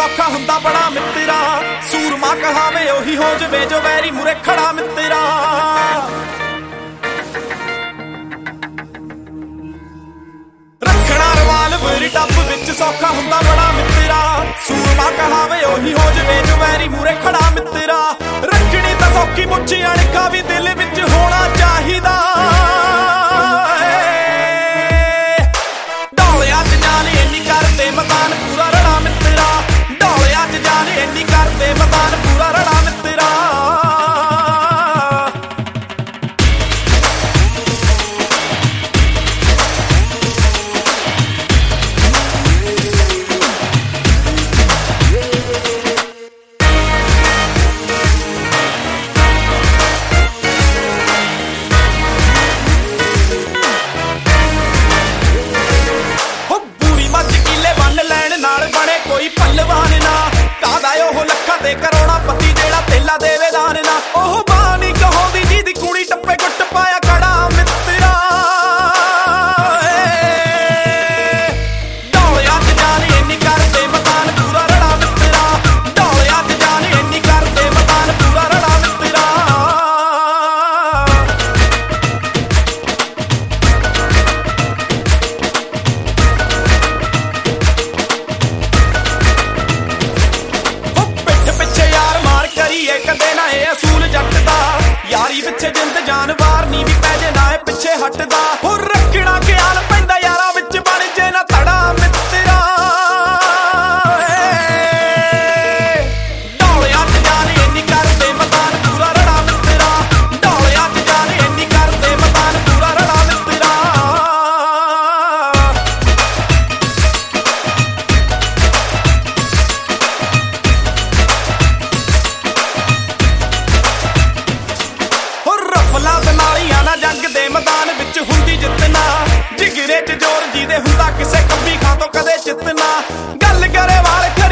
सौखा हुंदा बड़ा मित्रा, सूरमा कहावे ओही हो जवे जो वैरी मुरे खड़ा मित्रा। रखना रिवाल्वर डब विच सौखा हुंदा बड़ा मित्रा, सूरमा कहावे ओही हो जवे जो वैरी मुरे खड़ा मित्रा। रखनी तां सौखी मुच्छी अणखा भी दिल विच होना चाहिदा। डोलिया च जाने इन्नी करदे मैदान पूरा रड़ा मित्रा, डोलिया च जाने इन्नी करदे मैदान पूरा रड़ा मित्रा। कोई पहलवान ना कादा ओह लखा ते करोड़ा पति जेड़ा तेला देवे दान ना। ओह बानी कहोंदी जी दी कुड़ी टप्पे गुट पाया खड़ा मित्रा। डोलिया च जाने इन्नी करदे मैदान पूरा रड़ा मित्रा, डोलिया च जाने इन्नी करदे मैदान पूरा रड़ा मित्रा। कदे ना ये असूल जट दा, यारी पिछे जिंद जान वार नी भी पैजे ना है पिछे हटदा। हो रखना ख्याल पैंदा यारा विच बन जे ना तड़ा मित्रा। डोलिया च जाने इन्नी करदे मैदान पूरा रड़ा मित्रा, डोलिया च जाने इन्नी करदे मैदान पूरा रड़ा मित्रा। जंग दे मैदान विच हुंदी जितना, जिगरे च जोर जी दे हुंदा किसे खब्बी खां तो कदे चितना। गल करे वाल